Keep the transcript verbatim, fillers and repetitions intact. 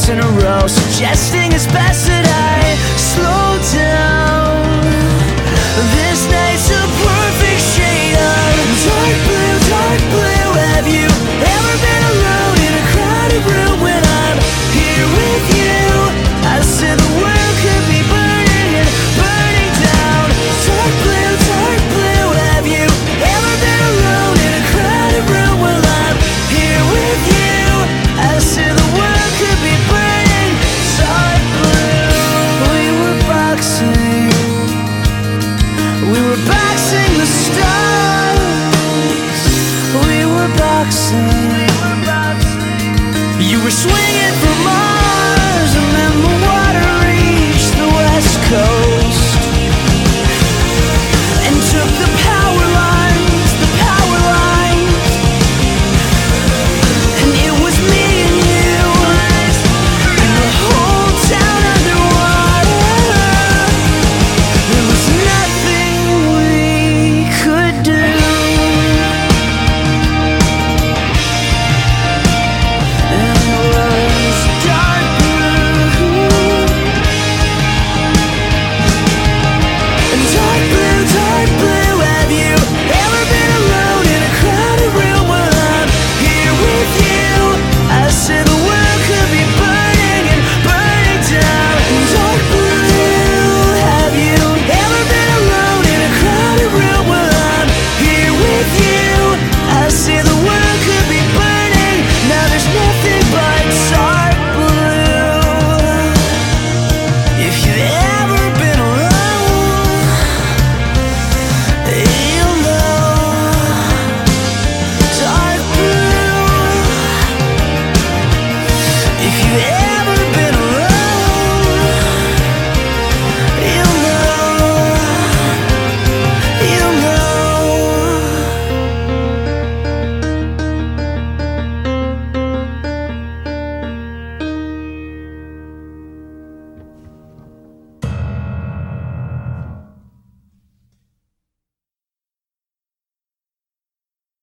nights in a row, suggesting it's best that I slow down. This night's a perfect shade of dark blue, dark blue. Have you ever been alone in a crowded room when I'm here with you? I said the world could be burning and burning down. Dark blue, dark blue. Have you ever been alone in a crowded room while I'm here with you? I said the world could be burning dark blue. We were boxing, we were boxing the stars. We were boxing, you were swinging for Mars.